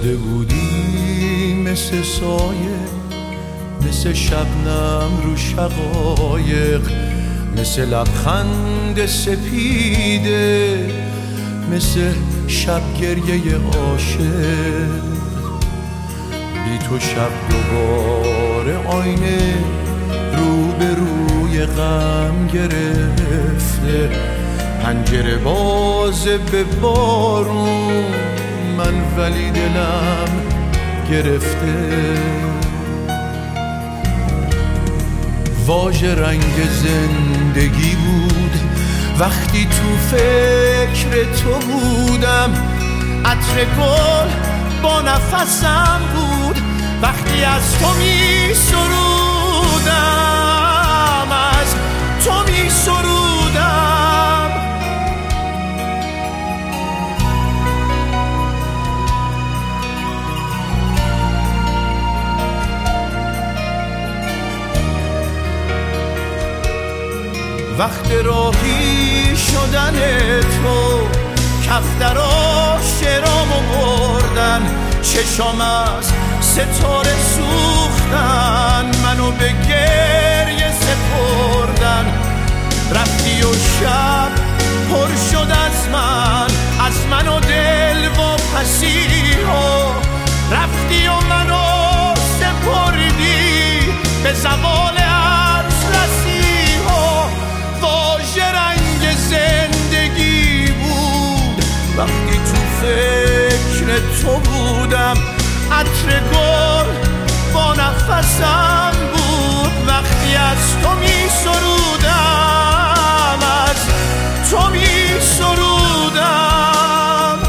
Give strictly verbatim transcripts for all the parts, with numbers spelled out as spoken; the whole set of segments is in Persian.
ساده بودی مثل سایه، مثل شبنم رو شقایق، مثل لبخند سپیده، مثل شب گریه عاشق. بی تو شب دوباره آینه رو به روی غم گرفته، پنجره بازه به بارون من ولی دلم گرفته. واژه رنگ زندگی بود وقتی تو فکر تو بودم، عطر گل با نفسم بود وقتی از تو می سرودم، از تو می سرودم. وقت راهی شدن تو کفترا شرامو بردن، چشام از ستاره سوختن، منو به گریه سپردن. رفتی و شب پر شد از من، از من و دل و پسیها. رفتی و منو سپردی به زوال اطلسیها. واژه رنگ زندگی بود وقتی تو فکر تو بودم، عطر گل با نفسم بود وقتی از تو می سرودم، از تو می سرودم.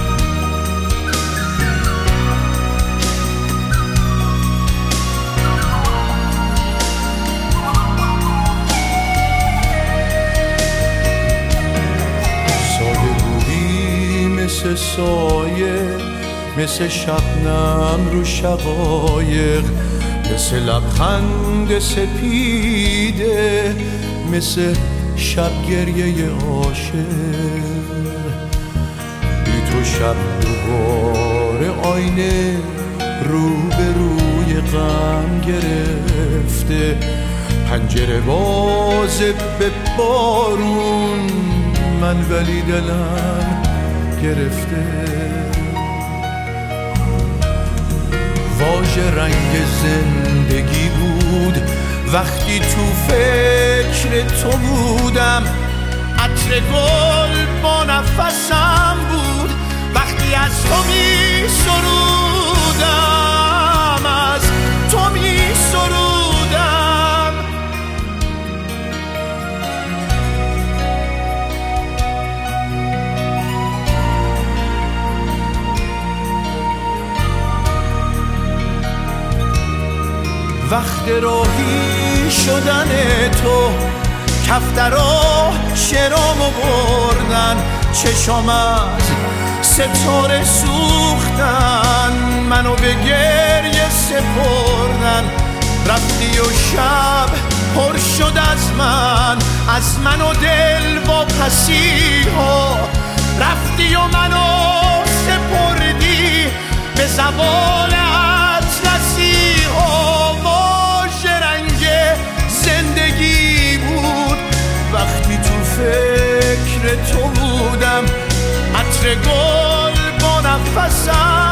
ساده بودی مثل سایه، مثل شبنم رو شقایق، مثل لبخند سپیده، مثل شب گریه عاشق. بی تو شب دوباره آینه رو به روی غم گرفته، پنجره بازه به بارون من ولی دلم گرفته. واژه رنگ زندگی بود وقتی تو فکر تو بودم، عطر گل با نفسم بود وقتی از تو می سرودم، از تو می سرودم. وقت راهی شدن تو کفترا شرامو بردن، چشام از ستاره سوختن، منو به گریه سپردن. رفتی و شب پر شد از من، از من و دل و پسیها. رفتی و منو سپردی به زوال اطلسیها. زندگی بود وقتی تو فکر تو بودم، عطر گل با نفسم